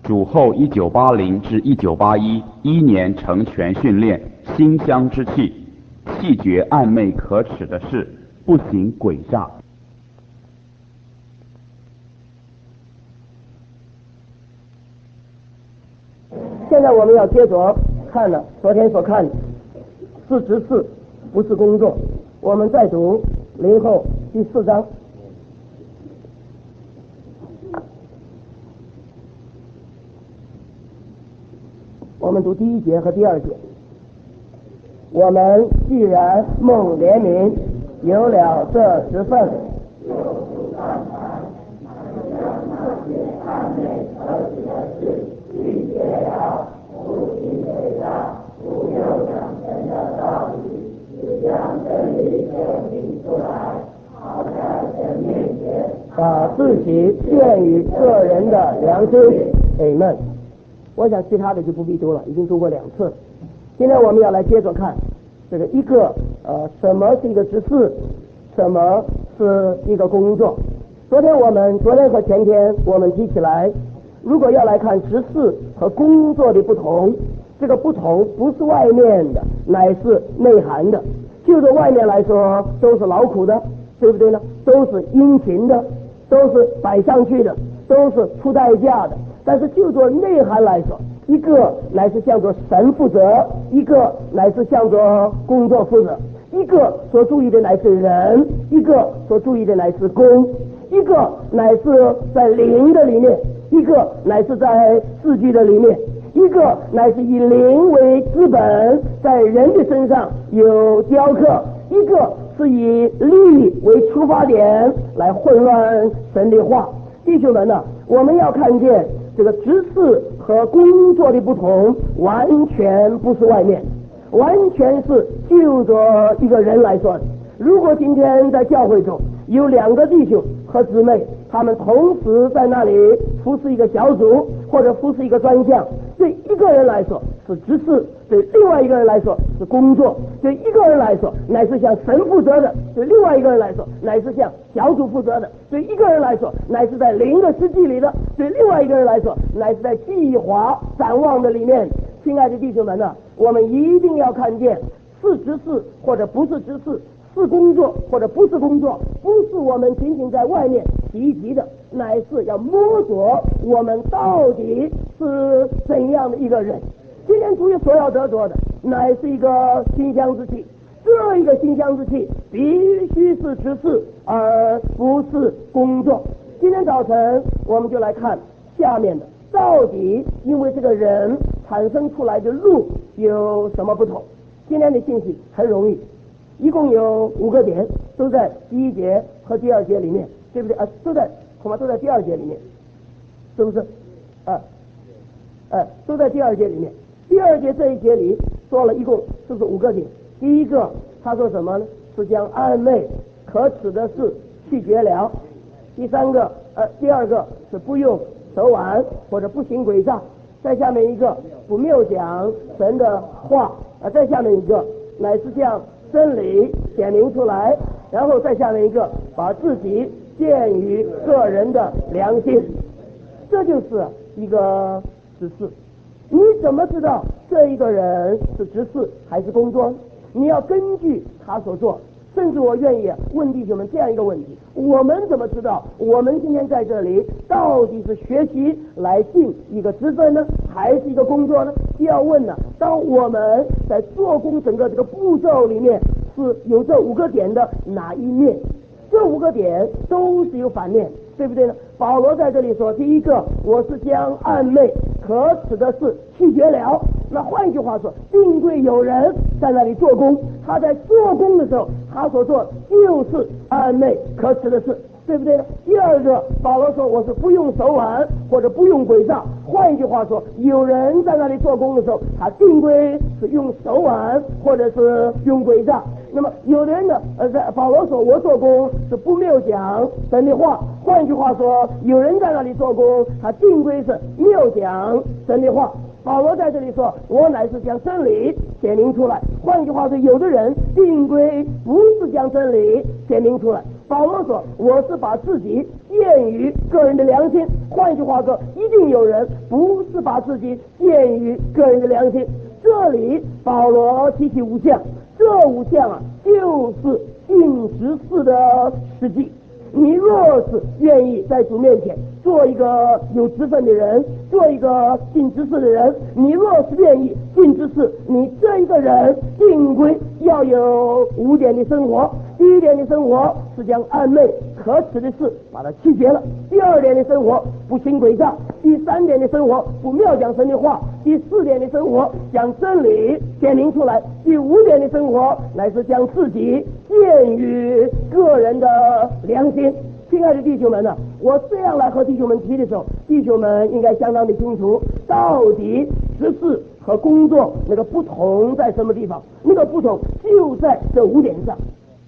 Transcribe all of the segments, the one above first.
主后1980至1981年成全训练，馨香之气，气绝暧昧可耻的事，不行诡诈。 现在我们要接着看了昨天所看的是执事，不是工作。我们再读林后第4章。我们读第1节和第2节。我们既然蒙怜悯，有了这职分，把自己献于个人的良心。Amen。我想其他的就不必读了，已经读过2次。今天我们要来接着看这个什么是一个执事，什么是一个工作。昨天和前天我们提起来，如果要来看执事和工作的不同，这个不同不是外面的，乃是内涵的。就着外面来说，都是劳苦的，对不对呢？都是殷勤的，都是摆上去的，都是出代价的。但是就着内涵来说，一个乃是向着神负责，一个乃是向着工作负责。一个所注意的乃是人，一个所注意的乃是工，一个乃是在灵的里面，一个乃是在字句的里面，一个乃是以灵为资本，在人的身上有雕刻，一个是以力为出发点来混乱神的话。弟兄们呢，我们要看见这个执事和工作的不同，完全不是外面，完全是就着一个人来说的。如果今天在教会中有2个弟兄和姊妹，他们同时在那里服侍一个小组或者服侍一个专项，对一个人来说是执事，对另外一个人来说是工作，对一个人来说乃是向神负责的，对另外一个人来说乃是向小组负责的，对一个人来说乃是在灵的实际里的，对另外一个人来说乃是在计划展望的里面。亲爱的弟兄们呢，我们一定要看见是执事或者不是执事，是工作或者不是工作，不是我们仅仅在外面提一提的，乃是要摸索我们到底是怎样的一个人。今天主所要得着的乃是一个馨香之气，这一个馨香之气必须是执事而不是工作。今天早晨我们就来看下面的，到底因为这个人产生出来的路有什么不同。今天的信息很容易，一共有5个点，都在第1节和第2节里面，对不对？恐怕都在第2节里面，是不是？都在第2节里面。第2节这一节里说了一共是不是5个点？第一个他说什么呢？是将暧昧可耻的事去绝了。第2个是不用手腕或者不行诡诈。再下面一个不谬讲神的话，再下面一个乃是将真理显明出来，然后再下面一个把自己献于个人的良心。这就是一个执事。你怎么知道这一个人是执事还是工作？你要根据他所做。甚至我愿意问弟兄们这样一个问题：我们怎么知道我们今天在这里到底是学习来进一个职分呢，还是一个工作呢？要问呢，当我们在做工整个这个步骤里面是有这5个点的哪一面？这5个点都是有反面，对不对呢？保罗在这里说，第一个，我是将暧昧可耻的事去绝了。那换一句话说，定会有人在那里做工，他在做工的时候，他所做就是暧昧可耻的事，对不对呢？第2个，保罗说我是不用手腕或者不用诡诈。换一句话说，有人在那里做工的时候，他定规是用手腕或者是用诡诈。那么有的人呢，在保罗说我做工是不谬讲神的话。换句话说，有人在那里做工，他定规是谬讲神的话。保罗在这里说，我乃是将真理显明出来。换句话说，有的人定规不是将真理显明出来。 保罗说，我是把自己献于个人的良心。换句话说，一定有人不是把自己献于个人的良心。这里保罗提起5项，这5项啊，就是尽职事的实际。你若是愿意在主面前做一个有职分的人，做一个尽职事的人，你若是愿意尽职事，你这一个人定规要有5点的生活。第1点的生活是将暧昧可耻的事把它弃绝了；第2点的生活不行诡诈；第3点的生活不妙讲神的话；第4点的生活将真理显明出来；第5点的生活乃是将自己献于个人的良心。亲爱的弟兄们呢，我这样来和弟兄们提的时候，弟兄们应该相当的清楚，到底职事和工作那个不同在什么地方？那个不同就在这5点上。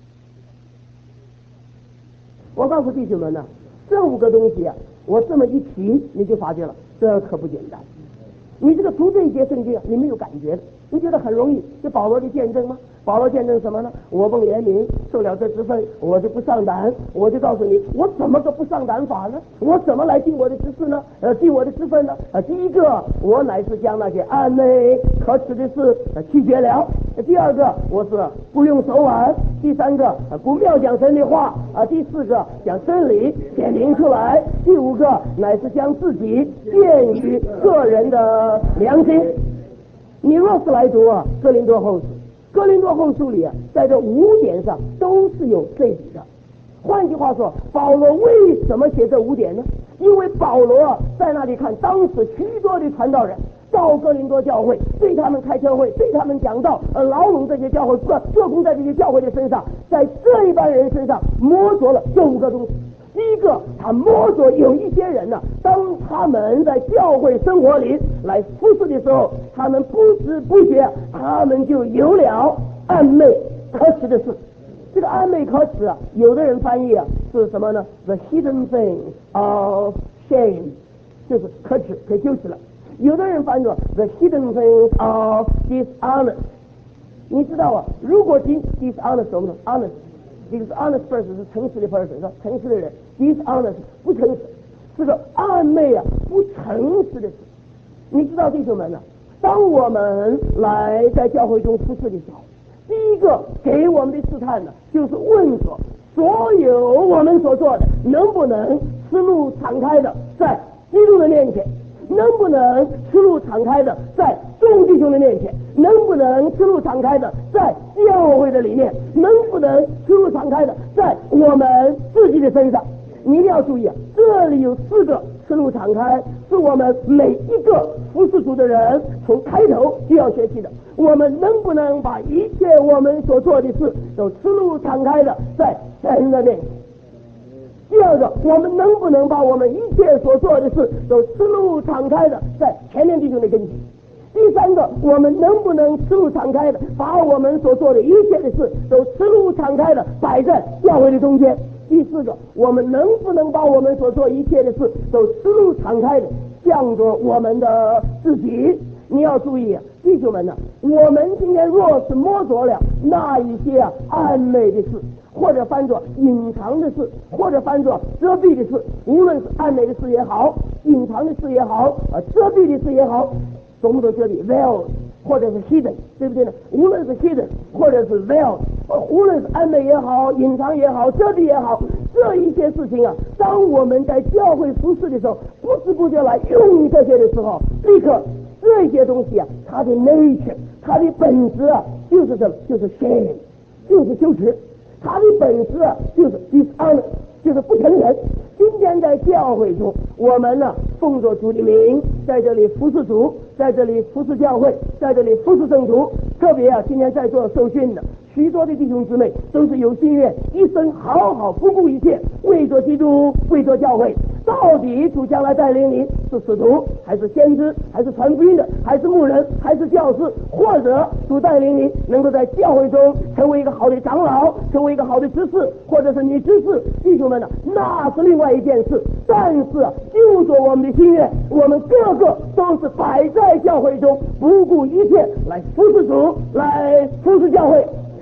我告诉弟兄们呢，这5个东西啊，我这么一提，你就发觉了，这可不简单。你这个读这一节圣经，你没有感觉的，你觉得很容易。这保罗的见证吗？保罗见证什么呢？我奉怜悯受了这职分，我就不上胆。我就告诉你，我怎么个不上胆法呢？我怎么来尽我的职事呢？尽我的职分呢？第1个，我乃是将那些暧昧可耻的事弃绝了；第2个，我是不用手腕；第3个，不妙讲神的话；第4个，将真理显明出来；第5个，乃是将自己献于个人的良心。你若是来读哥林多后书，哥林多后书里啊，在这5点上都是有对比的。换句话说，保罗为什么写这5点呢？因为保罗在那里看当时许多的传道人到哥林多教会，对他们开教会，对他们讲道，劳拢这些教会，做工在这些教会的身上，在这一般人身上摸着了这5个东西。第1个，他摸着有一些人呢，当他们在教会生活里来服侍的时候，他们不知不觉，他们就有了暧昧可耻的事。这个暧昧可耻啊，有的人翻译啊是什么呢？ The hidden thing of shame， 就是可耻，可羞耻了。有的人翻译作 The hidden thing of dishonest。你知道啊，如果 dishonest 什么呢 ？honest。这个 honest person 是诚实的 person， 是吧？诚实的人。dishonest 不诚实，是个暧昧啊，不诚实的事。你知道弟兄们呢，当我们来在教会中服侍的时候，第1个给我们的试探呢，就是问说，所有我们所做的能不能赤露敞开的在基督的面前，能不能赤露敞开的在众弟兄的面前，能不能赤露敞开的在教会的里面，能不能赤露敞开的在我们自己的身上。你一定要注意啊，这里有4个赤露敞开，是我们每一个服侍主的人从开头就要学习的。我们能不能把一切我们所做的事都赤露敞开的在神的面前？第2个，我们能不能把我们一切所做的事都赤露敞开的在前面弟兄的跟前？第3个，我们能不能赤露敞开的把我们所做的一切的事都赤露敞开的摆在教会的中间？第4个，我们能不能把我们所做一切的事都赤露敞开的向着我们的自己？你要注意啊，弟兄们呢，我们今天若是摸着了那一些暧昧的事，或者翻作隐藏的事，或者翻作遮蔽的事，无论是暧昧的事也好，隐藏的事也好，遮蔽的事也好，懂不懂遮蔽 veil 或者是 hidden， 对不对呢？无论是 hidden 或者是 veil， 无论是暧昧也好，隐藏也好，遮蔽也好，这一些事情啊，当我们在教会服侍的时候，不知不觉来用这些的时候，立刻这些东西啊，它的 nature， 它的本质啊，就是什么？就是 shame， 就是羞耻。它的本质啊，就是 dishonor， 就是不诚恳。今天在教会中，我们呢奉着主的名，在这里服侍主，在这里服侍教会，在这里服侍圣徒。特别啊，今天在座受训的许多的弟兄姊妹，都是有心愿一生好好不顾一切，为着基督，为着教会。到底主将来带领你是使徒，还是先知，还是传福音的，还是牧人，还是教师，或者主带领你能够在教会中成为一个好的长老，成为一个好的执事，或者是女执事，弟兄们呢，那是另外一件事。但是就着我们的心愿，我们个个都是摆在教会中，不顾一切来服侍主，来服侍教会。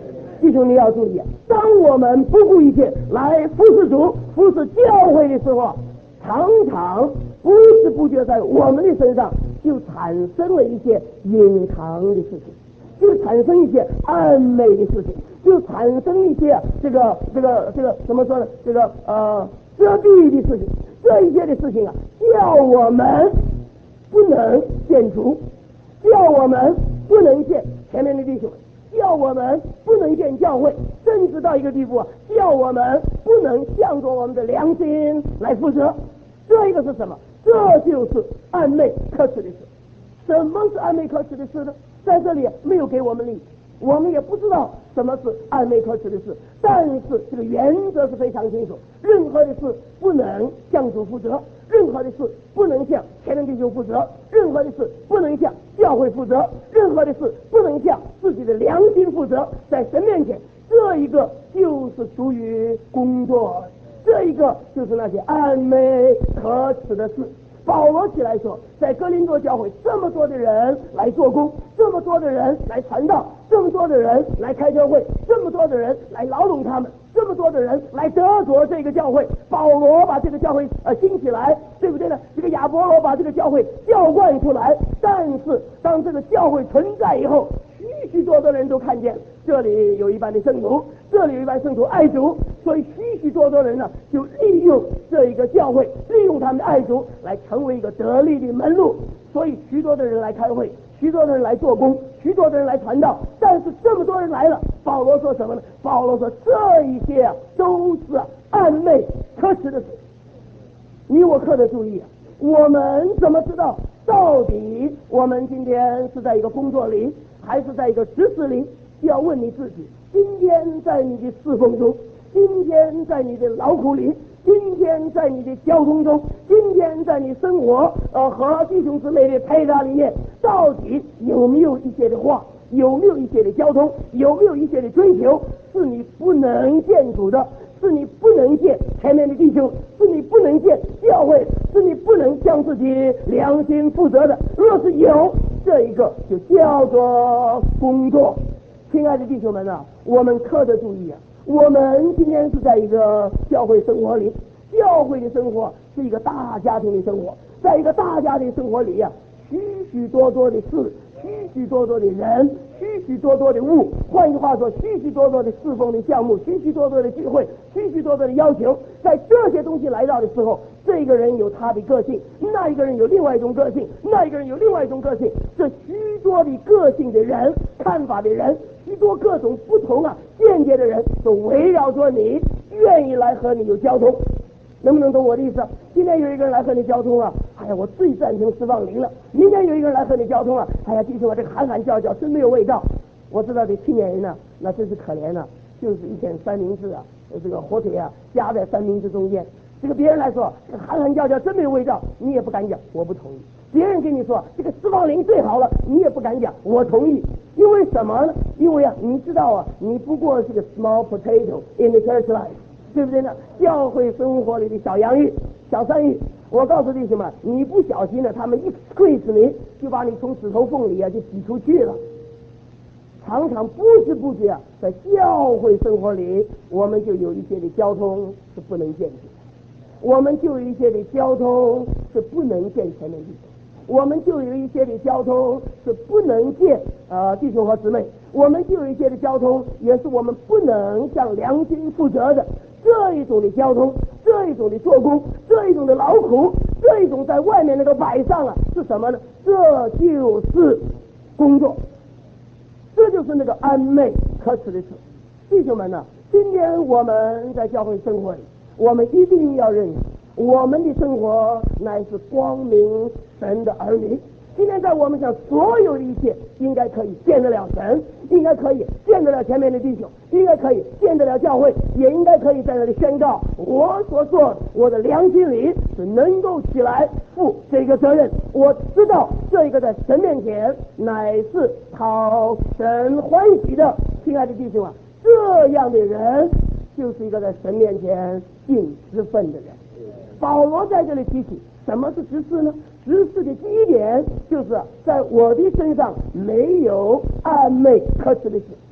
弟兄你要注意，当我们不顾一切来服侍主、服侍教会的时候，常常不知不觉在我们的身上就产生了一些隐藏的事情，就产生一些暧昧的事情，就产生一些这个怎么说呢？遮蔽的事情，这一些的事情啊，叫我们不能见主，叫我们不能见前面的弟兄，叫我们不能见教会，甚至到一个地步啊，叫我们不能向着我们的良心来负责。这一个是什么？这就是暧昧可耻的事。什么是暧昧可耻的事呢？在这里没有给我们例子，我们也不知道什么是暧昧可耻的事，但是这个原则是非常清楚：任何的事不能向主负责，任何的事不能向前面弟兄负责，任何的事不能向教会负责，任何的事不能向自己的良心负责。在神面前，这一个就是属于工作，这一个就是那些暧昧可耻的事。保罗起来说，在哥林多教会这么多的人来做工，这么多的人来传道，这么多的人来开教会，这么多的人来劳动他们，这么多的人来得着这个教会。保罗把这个教会兴起来，对不对呢？这个亚波罗把这个教会浇灌出来，但是当这个教会存在以后，许多的人都看见这里有一班的圣徒，这里有一班圣徒爱主，所以许多的人呢就利用这一个教会，利用他们的爱主来成为一个得力的门路，所以许多的人来开会，许多的人来做工，许多的人来传道。但是这么多人来了，保罗说什么呢？保罗说这一些都是暧昧可耻的事。你我可得注意啊，我们怎么知道到底我们今天是在一个工作里还是在一个实事里？要问你自己，今天在你的侍奉中，今天在你的劳苦里，今天在你的交通中，今天在你生活和弟兄姊妹的配搭里面，到底有没有一些的话，有没有一些的交通，有没有一些的追求是你不能见主的，是你不能见前面的弟兄，是你不能见教会，是你不能向自己良心负责的。若是有这一个，就叫做工作。亲爱的弟兄们啊，我们可得注意啊，我们今天是在一个教会生活里，教会的生活是一个大家庭的生活，在一个大家庭生活里啊，许多的事，许多的人，许多的物，换句话说，许多的侍奉的项目，许多的聚会，许多的要求。在这些东西来到的时候，这个人有他的个性，那一个人有另外一种个性，那一个人有另外一种个性。这许多的个性的人，看法的人，许多各种不同见解的人，都围绕着你，愿意来和你有交通。能不能懂我的意思？今天有一个人来和你交通哎呀，我最赞成释放灵了。明天有一个人来和你交通哎呀，弟兄这个喊喊叫叫真没有味道。我知道这青年人那真是可怜就是一天三明治这个火腿夹在三明治中间。这个别人来说这个喊喊叫叫真没有味道，你也不敢讲，我不同意。别人跟你说这个释放灵最好了，你也不敢讲，我同意。因为什么呢？因为你知道你不过是个 small potato in the church life，对不对呢？教会生活里的小洋芋、小山芋，我告诉弟兄们，你不小心他们一squeeze你，就把你从指头缝里就挤出去了。常常不知不觉在教会生活里，我们就有一些的交通是不能见的，我们就有一些的交通是不能见前面弟兄，我们就有一些的交通是不能见弟兄和姊妹，我们就有一些的交通也是我们不能向良心负责的。这一种的交通，这一种的做工，这一种的劳苦，这一种在外面那个摆上是什么呢？这就是工作，这就是那个暧昧可耻的事。弟兄们今天我们在教会生活里，我们一定要认识，我们的生活乃是光明神的儿女。今天在我们想所有的一切，应该可以见得了神，应该可以见得了前面的弟兄，应该可以见得了教会，也应该可以在那里宣告我所做的，我的良心里是能够起来负这个责任。我知道这一个在神面前乃是讨神欢喜的。亲爱的弟兄这样的人就是一个在神面前尽职分的人。保罗在这里提起什么是执事呢？执事的第一点就是在我的身上没有暧昧可耻的事。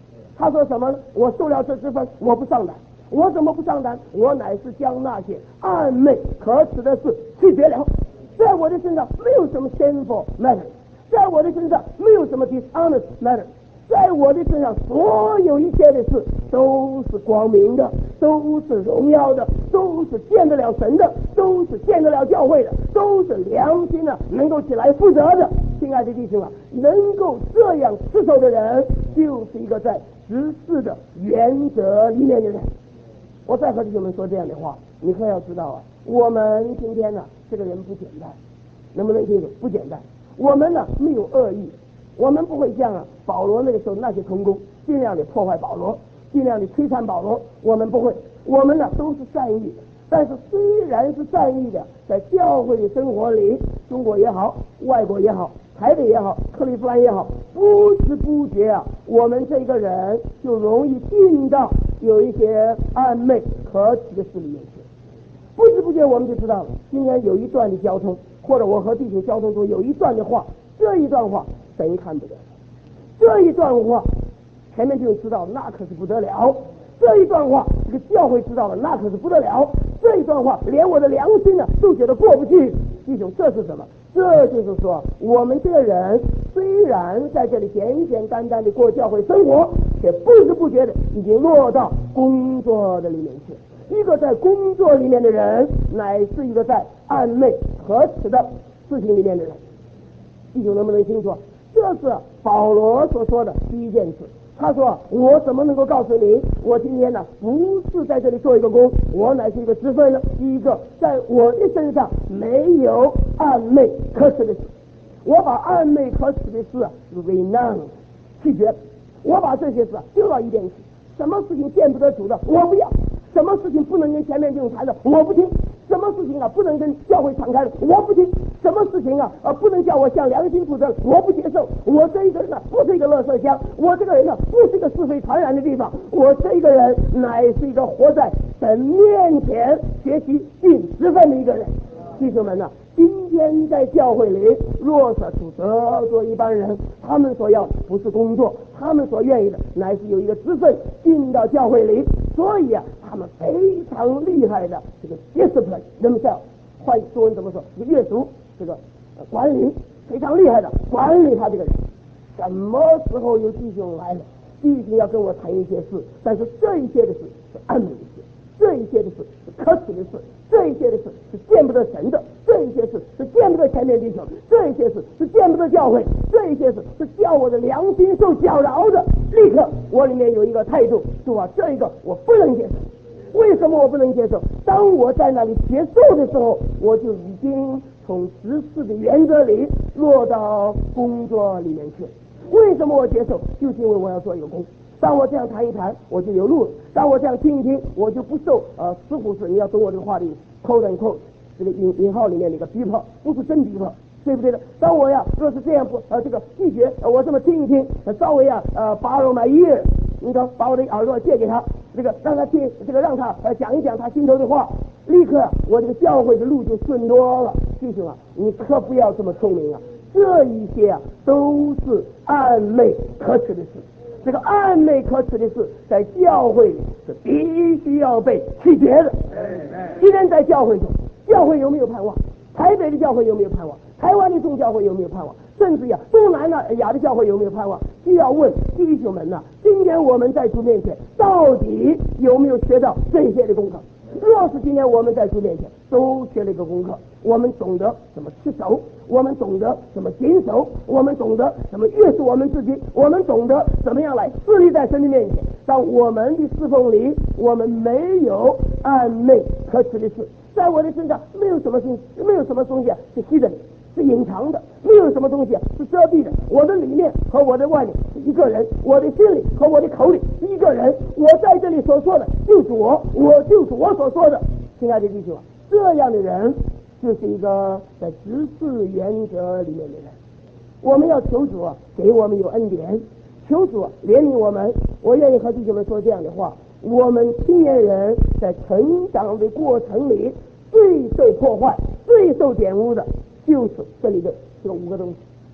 他说什么呢？我受了这之分，我不上胆。我怎么不上胆？我乃是将那些暗昧可耻的事弃绝了。在我的身上没有什么 sinful matter， 在我的身上没有什么 dishonest matter， 在我的身上所有一切的事都是光明的，都是荣耀的，都是见得了神的，都是见得了教会的，都是良心的，能够起来负责的。亲爱的弟兄啊，能够这样持守的人，就是一个在执事的原则里面的人。我再和弟兄们说这样的话，你可要知道啊，我们今天呢，这个人不简单，能不能听懂？不简单。我们呢没有恶意，我们不会像保罗那个时候那些同工尽量的破坏保罗，尽量的摧残保罗，我们不会。我们呢都是善意的，但是虽然是善意的，在教会的生活里，中国也好，外国也好，台北也好，克利夫兰也好，不知不觉啊，我们这个人就容易进到有一些暧昧可耻的事里面去。不知不觉我们就知道了，今天有一段的交通，或者我和弟兄交通中有一段的话，这一段话神看不得，这一段话前面就知道那可是不得了，这一段话这个教会知道了那可是不得了，这一段话连我的良心呢都觉得过不去。弟兄，这是什么？这就是说，我们这个人虽然在这里简简单单的过教会生活，却不知不觉的已经落到工作的里面去。一个在工作里面的人，乃是一个在暧昧可耻的事情里面的人。弟兄能不能清楚？这是保罗所说的第一件事。他说：我怎么能够告诉你，我今天呢不是在这里做一个工，我乃是一个职分呢？第一个，在我的身上没有暧昧可耻的事，我把暧昧可耻的事renounce拒绝，我把这些事丢到一边去。什么事情见不得主的，我不要；什么事情不能跟前面这种谈的，我不听；什么事情啊不能跟教会敞开的，我不听；什么事情啊不能叫我向良心负责，我不接受。我这一个人呢，不是一个垃圾箱；我这个人呢，不是一个是非传染的地方；我这一个人乃是一个活在神面前学习尽职分的一个人。弟兄们呢，今天在教会里，若是处得罪一般人，他们所要不是工作，他们所愿意的乃是有一个职分进到教会里。所以啊，他们非常厉害的这个 discipline themselves， 换中文怎么说？这个阅读这个管理非常厉害的管理他这个人。什么时候有弟兄来了，弟兄要跟我谈一些事，但是这一些的事是暗昧的事，这一些的事是可耻的事，这一些的事是见不得神的，这一些事是见不得前面弟兄，这一些事是见不得教会，这一些事是叫我的良心受搅扰的。立刻我里面有一个态度，主啊，这一个我不能接受。为什么我不能接受？当我在那里接受的时候，我就已经从执事的原则里落到工作里面去。为什么我接受？就是因为我要做一个工。当我这样谈一谈，我就有路了；当我这样听一听，我就不受似乎是你要懂我这个话的 quote and quote 这个引号里面的一个逼迫，不是真逼迫，对不对的？当我呀若是这样这个拒绝，我这么听一听，稍微borrow my ear， 你说把我的耳朵借给他，这个让他听，这个让他讲一讲他心头的话，立刻我这个教会的路就顺多了。弟兄啊，你可不要这么聪明啊！这一些啊都是暧昧可耻的事。这个暧昧可耻的事，在教会里是必须要被拒绝的。今天在教会中，教会有没有盼望？台北的教会有没有盼望？台湾的众教会有没有盼望？甚至东南亚的教会有没有盼望？就要问弟兄们呐，今天我们在主面前到底有没有学到这些的功课？若是今天我们在主面前都学了一个功课，我们懂得怎么持守，我们懂得怎么谨守，我们懂得怎么约束我们自己，我们懂得怎么样来侍立在神的面前。当我们的侍奉里，我们没有暧昧可耻的事，在我的身上没有什么东西是hidden，是隐藏的，没有什么东西是遮蔽的。我的里面和我的外面是一个人，我的心里和我的口里是一个人。我在这里所说的就是我就是我所说的。亲爱的弟兄啊，这样的人就是一个在执事原则里面的人。我们要求主给我们有恩典，求主怜悯我们。我愿意和弟兄们说这样的话：我们青年人在成长的过程里，最受破坏、最受玷污的，就是这里的这个5个东西。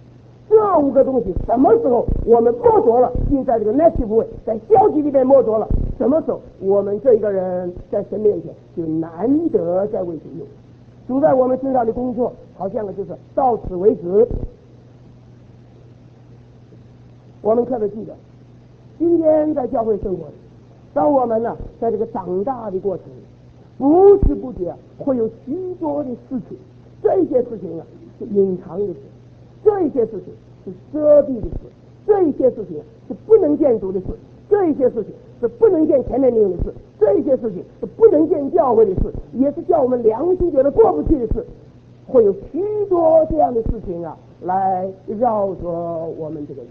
这5个东西什么时候我们剥夺了，并在这个 negative way 在消极里面剥夺了，什么时候我们这一个人在神面前就难得在为主用。主在我们身上的工作好像就是到此为止。我们特别记得今天在教会生活里，当我们呢在这个长大的过程里，不知不觉会有许多的事情，这些事情是隐藏的事，这些事情是遮蔽的事，这些事情是不能见主的事，这些事情是不能见前面领的事，这些事情是不能见教会的事，也是叫我们良心觉得过不去的事。会有许多这样的事情来绕着我们这个人。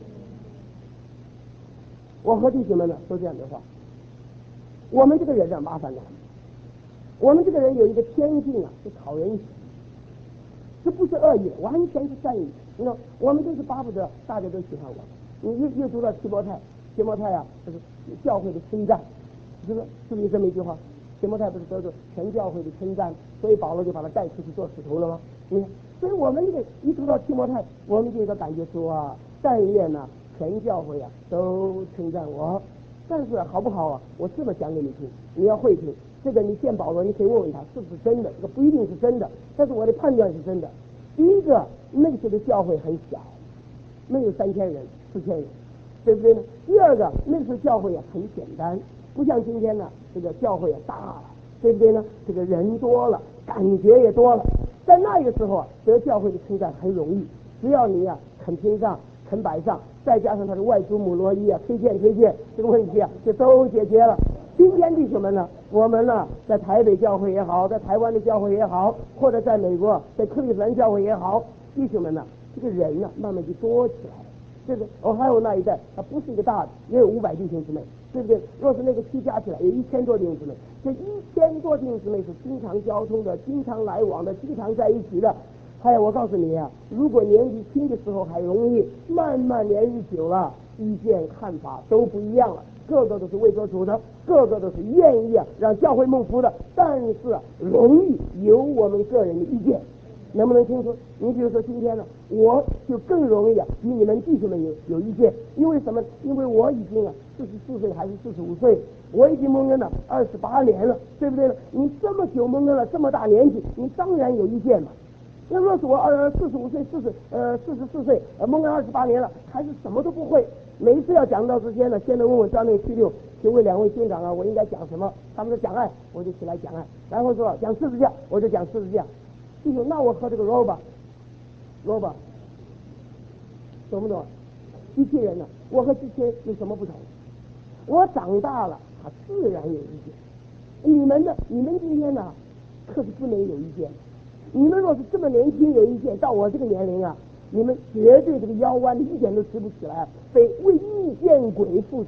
我和弟兄们说这样的话，我们这个人麻烦了，我们这个人有一个天性是讨人喜，这不是恶意，完全是善意。我们就是巴不得大家都喜欢我。你又读到提摩太就是教会的称赞，是不是这么一句话？提摩太不是得到全教会的称赞，所以保罗就把他带出去做使徒了吗？所以我们一读到提摩太，我们就有个感觉说但愿全教会都称赞我。但是好不好我这么讲给你听，你要会听。这个你见保罗，你可以问问他是不是真的，这个不一定是真的，但是我的判断是真的。第一个，那时的教会很小，没有3000人、4000人，对不对呢？第二个，那时候教会很简单，不像今天这个教会大了，对不对呢？这个人多了，感觉也多了。在那个时候得教会的称赞很容易，只要你肯听上、肯摆上，再加上他的外祖母罗伊推荐，这个问题就都解决了。今天弟兄们我们在台北教会也好，在台湾的教会也好，或者在美国在克利夫兰教会也好，弟兄们这个人慢慢就多起来了。这个还有那一带，它不是一个大的，也有500弟兄姊妹，对不对？若是那个区加起来有1000多弟兄姊妹，这1000多弟兄姊妹是经常交通的，经常来往的，经常在一起的。还有我告诉你如果年纪轻的时候还容易，慢慢年纪久了，意见看法都不一样了，个个都是为做主的，个个都是愿意让教会蒙福的，但是容易有我们个人的意见。能不能清楚？你比如说今天我就更容易比你们弟兄们有意见。因为什么？因为我已经44岁还是45岁，我已经蒙恩了28年了，对不对呢？你这么久蒙恩了，这么大年纪，你当然有意见嘛。那若是我45岁、44岁蒙恩28年了，还是什么都不会。每一次要讲到之前先问问张内区六，请问2位兄长我应该讲什么？他们说讲爱，我就起来讲爱；然后说讲十字架，我就讲十字架。弟兄，那我和这个 Robert 懂不懂？机器人我和机器人有什么不同？我长大了，他自然有意见。你们今天可是不能有意见。你们若是这么年轻有意见，到我这个年龄你们绝对这个腰弯的一点都直不起来，被为意见鬼附着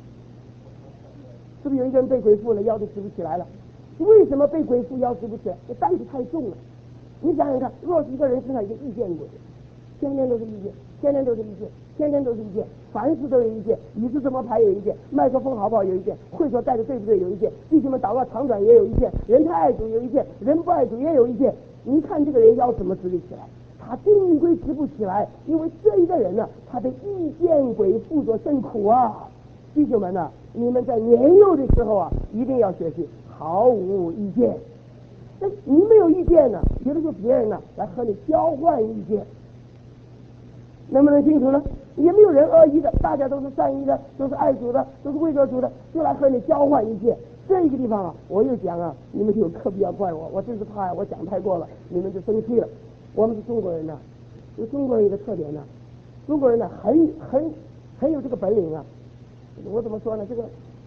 是不是有一个人被鬼附了，腰都直不起来了？为什么被鬼附腰直不起来？这担子太重了。你想想看，若是一个人身上一个意见鬼，天天都是意见，天天都是意见，天天都是意见，凡事都有意见，椅子怎么排有意见，麦克风好不好有意见，会所带的对不对有意见，弟兄们祷告长短也有意见，人太爱主有意见，人不爱主也有意见。你看这个人腰怎么直立起来？他定规直不起来，因为这一个人他被意见鬼附着甚苦弟兄们你们在年幼的时候一定要学习毫无意见。那你没有意见有的时候别人来和你交换意见，能不能清楚呢？也没有人恶意的，大家都是善意的，都是爱主的，都是为着主的，就来和你交换意见。这一个地方我又讲你们就有刻必要怪我，我真是怕我讲太过了，你们就生气了。我们是中国人有中国人一个特点中国人很有这个本领我怎么说呢？这个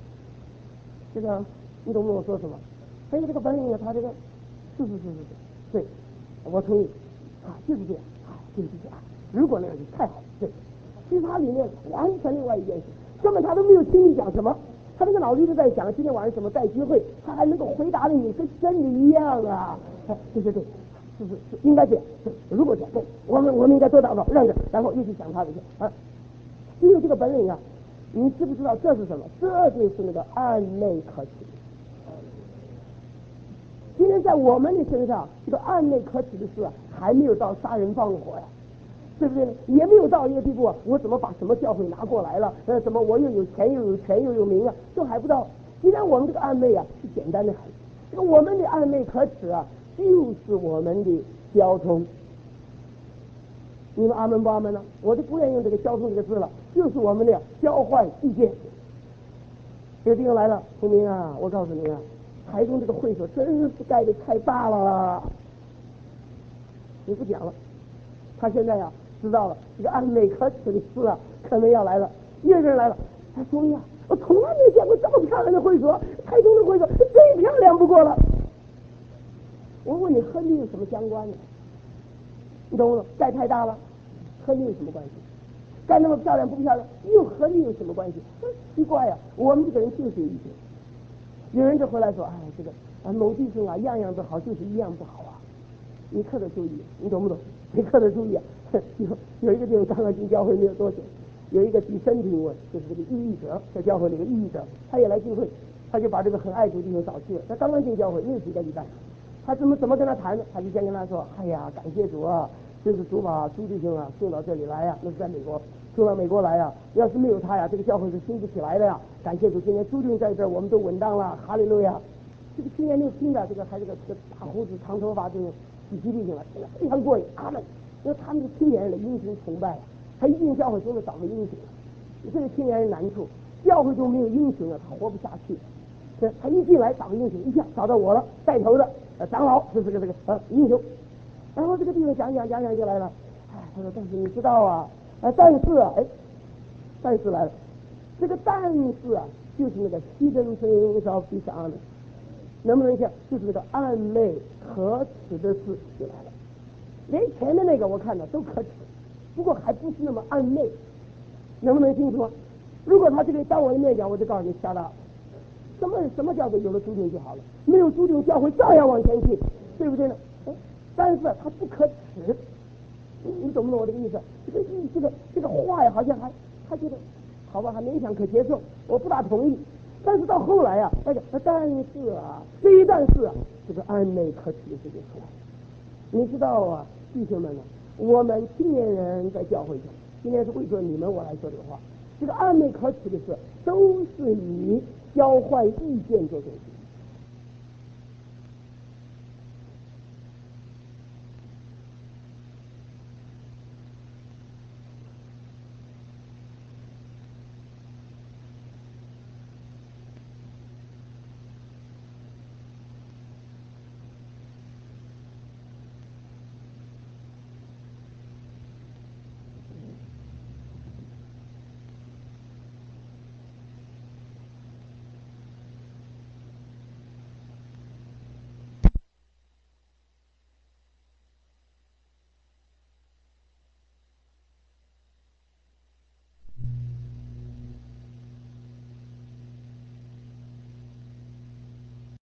你懂不懂我说什么？很有这个本领他这个是，对，我同意就是这样就是这样。如果那样就太好了，对。其实他里面完全另外一件事，根本他都没有听你讲什么，他这个脑子一直在想今天晚上什么带聚会，他还能够回答的你跟真的一样对，是应该这样。如果这样，对，我们应该多祷告，让着，然后又去想他的事只有这个本领你知不知道这是什么？这就是那个暗内可取。今天在我们的身上，这个暗内可取的事还没有到杀人放火对不对？也没有到一个地步啊，我怎么把什么教会拿过来了？怎么我又有钱又有权又有名啊？都还不到。既然我们这个暧昧啊是简单的很，这个我们的暧昧可耻啊，就是我们的交通。你们阿门不阿门呢？我就不愿意用这个交通这个字了，就是我们的交换意见。这个地方来了，聪明啊！我告诉你啊，台中这个会所真是盖的太大了。你不讲了，他现在呀知道了这个暧昧可耻的事啊，可能要来了。一个人来了，他说呀，我从来没有见过这么漂亮的会所，台中的会所最漂亮不过了。我问你，和你有什么相关呢？你懂不懂？盖太大了，和你有什么关系？盖那么漂亮不漂亮，又和你有什么关系？奇怪呀，我们这个人就是有意见。有人就回来说，哎，这个某弟兄啊，样样都好，就是一样不好啊。你可得注意，你懂不懂？你可得注意啊！有一个弟兄刚刚进教会没有多久，有一个第三听闻，就是这个异议者，在教会里的异议者，他也来聚会，他就把这个很爱主弟兄找去了。他刚刚进教会没有几个礼拜，他怎么跟他谈呢？他就先跟他说，哎呀，感谢主啊，就是主把朱弟兄啊送到这里来呀，那是在美国。送到美国来呀，要是没有他呀，这个教会是兴不起来的呀。感谢主，今天朱弟兄在这儿，我们都稳当了，哈利路亚。这个青年六听的，这个还这个大胡子长头发这种喜气弟兄啊，非常过瘾。他们，因为他们的青年人的英雄崇拜啊，他一进教会总得找个英雄。这个青年人难处，教会中没有英雄啊，他活不下去。他一进来找个英雄，一下找到我了，带头的长老，这个英雄。然后这个弟兄讲就来了，哎，他说，但是你知道啊。但是来了，这个但是啊，就是那个hidden things of dishonor，能不能像就是那个暧昧可耻的事就来了。连前面那个我看到都可耻，不过还不是那么暧昧，能不能清楚？如果他这个当我的面讲，我就告诉你瞎了。什么叫做有了注定就好了？没有注定，教会照样往前进，对不对呢？但是它不可耻。你懂不懂我这个意思？这个话呀，好像他觉得好吧，还勉强可接受，我不大同意。但是到后来啊，但是啊，非但是啊，这个暧昧可耻的事情出来。你知道啊，弟兄们呢，我们青年人在教会上，今天是为着你们我来说这个话，这个暧昧可耻的事，都是以交换意见做东西。